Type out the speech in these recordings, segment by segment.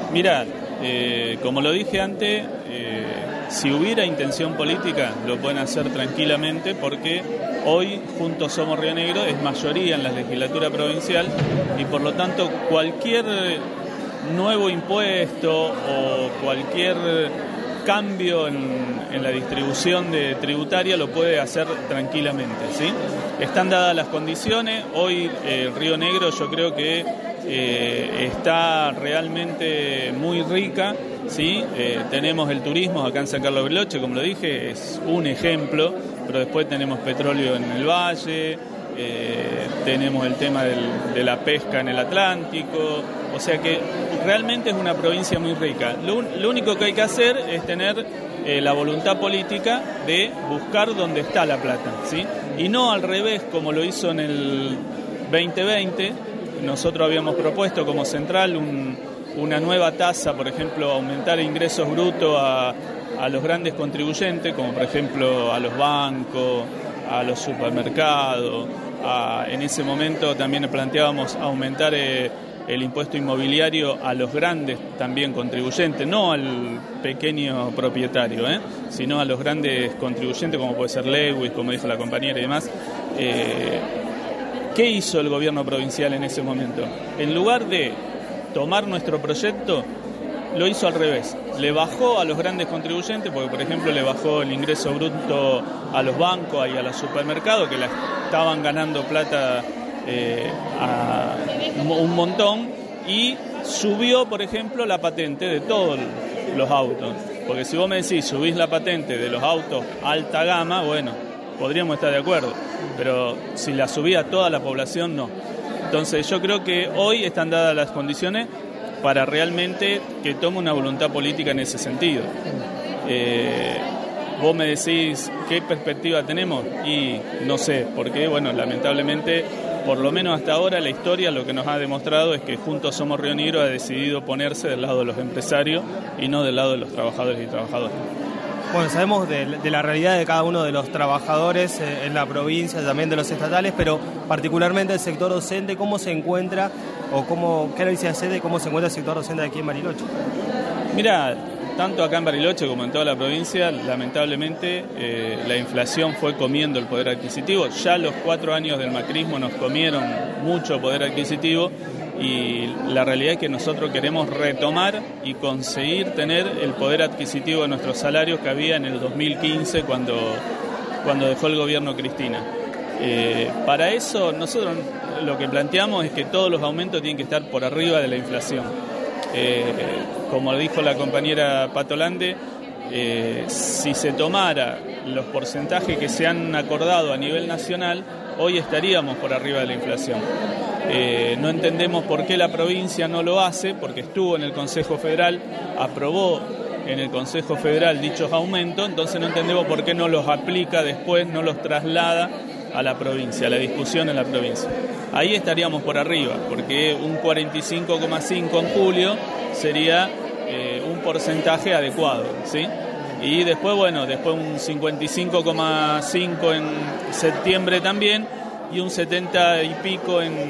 Mirá, como lo dije antes, si hubiera intención política lo pueden hacer tranquilamente, porque hoy Juntos Somos Río Negro es mayoría en la legislatura provincial y por lo tanto cualquier nuevo impuesto o cualquier cambio en la distribución tributaria lo puede hacer tranquilamente, ¿sí? Están dadas las condiciones. Hoy Río Negro yo creo que está realmente muy rica, ¿sí? Tenemos el turismo acá en San Carlos de Bariloche, como lo dije, es un ejemplo, pero después tenemos petróleo en el valle, tenemos el tema de la pesca en el Atlántico, o sea que realmente es una provincia muy rica. Lo único que hay que hacer es tener la voluntad política de buscar dónde está la plata, ¿sí? Y no al revés como lo hizo en el 2020. Nosotros habíamos propuesto como central una nueva tasa, por ejemplo, aumentar ingresos brutos a los grandes contribuyentes, como por ejemplo a los bancos, a los supermercados. En ese momento también planteábamos aumentar el impuesto inmobiliario a los grandes también contribuyentes, no al pequeño propietario, sino a los grandes contribuyentes, como puede ser Lewis, como dijo la compañera y demás. ¿Qué hizo el gobierno provincial en ese momento? En lugar de tomar nuestro proyecto, lo hizo al revés. Le bajó a los grandes contribuyentes, porque por ejemplo le bajó el ingreso bruto a los bancos y a los supermercados, que la estaban ganando plata a un montón, y subió, por ejemplo, la patente de todos los autos. Porque si vos me decís, subís la patente de los autos alta gama, bueno, podríamos estar de acuerdo, pero si la subía toda la población, no. Entonces yo creo que hoy están dadas las condiciones para realmente que tome una voluntad política en ese sentido. Vos me decís qué perspectiva tenemos y no sé, porque bueno, lamentablemente, por lo menos hasta ahora la historia lo que nos ha demostrado es que Juntos Somos Río Negro ha decidido ponerse del lado de los empresarios y no del lado de los trabajadores y trabajadoras. Bueno, sabemos de la realidad de cada uno de los trabajadores en la provincia, también de los estatales, pero particularmente el sector docente, ¿cómo se encuentra o qué análisis hace de cómo se encuentra el sector docente aquí en Bariloche? Mira, tanto acá en Bariloche como en toda la provincia, lamentablemente la inflación fue comiendo el poder adquisitivo. Ya los 4 años del macrismo nos comieron mucho poder adquisitivo y la realidad es que nosotros queremos retomar y conseguir tener el poder adquisitivo de nuestros salarios que había en el 2015 cuando dejó el gobierno Cristina. Para eso nosotros lo que planteamos es que todos los aumentos tienen que estar por arriba de la inflación. Como dijo la compañera Patolande, si se tomara los porcentajes que se han acordado a nivel nacional, hoy estaríamos por arriba de la inflación. No entendemos por qué la provincia no lo hace, porque estuvo en el Consejo Federal, aprobó en el Consejo Federal dichos aumentos, entonces no entendemos por qué no los aplica después, no los traslada a la provincia, a la discusión en la provincia. Ahí estaríamos por arriba, porque un 45,5 en julio sería un porcentaje adecuado, ¿sí? Y después, bueno, después un 55,5 en septiembre también, y un 70 y pico en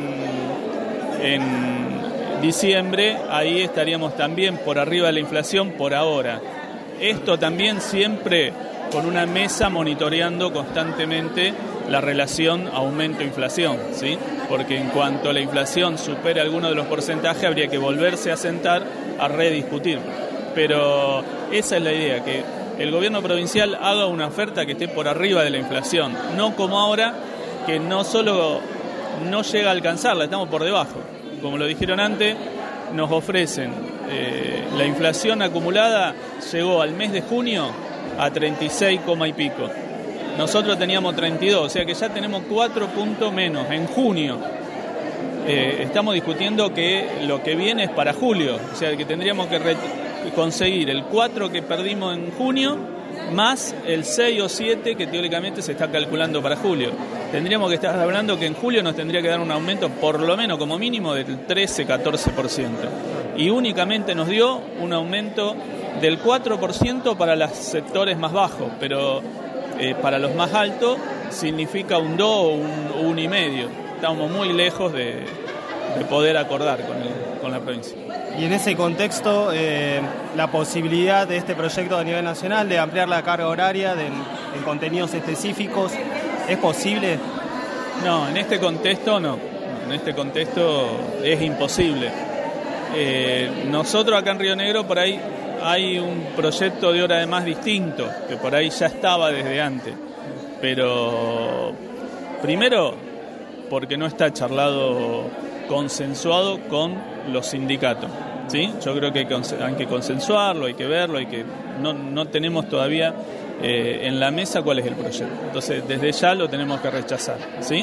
diciembre. Ahí estaríamos también por arriba de la inflación por ahora. Esto también siempre con una mesa monitoreando constantemente la relación aumento-inflación, ¿sí? Porque en cuanto la inflación supere alguno de los porcentajes, habría que volverse a sentar a rediscutir. Pero esa es la idea, que el gobierno provincial haga una oferta que esté por arriba de la inflación, no como ahora, que no solo no llega a alcanzarla, estamos por debajo. Como lo dijeron antes, nos ofrecen, la inflación acumulada llegó al mes de junio a 36, y pico. Nosotros teníamos 32, o sea que ya tenemos 4 puntos menos en junio. Estamos discutiendo que lo que viene es para julio, o sea que tendríamos que conseguir el 4 que perdimos en junio, más el 6 o 7 que teóricamente se está calculando para julio. Tendríamos que estar hablando que en julio nos tendría que dar un aumento por lo menos como mínimo del 13-14%. Y únicamente nos dio un aumento del 4% para los sectores más bajos, pero para los más altos significa un 2 o un 1,5. Estamos muy lejos de poder acordar con la provincia. Y en ese contexto, la posibilidad de este proyecto a nivel nacional de ampliar la carga horaria en contenidos específicos, ¿es posible? No, en este contexto no. En este contexto es imposible. Nosotros acá en Río Negro por ahí hay un proyecto de hora de más distinto, que por ahí ya estaba desde antes. Pero primero, porque no está charlado, consensuado con los sindicatos, ¿sí? Yo creo que hay que consensuarlo, hay que verlo, no tenemos todavía en la mesa cuál es el proyecto. Entonces, desde ya lo tenemos que rechazar, ¿sí?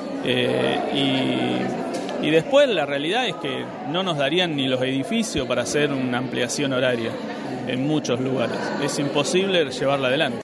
Y después la realidad es que no nos darían ni los edificios para hacer una ampliación horaria en muchos lugares. Es imposible llevarla adelante.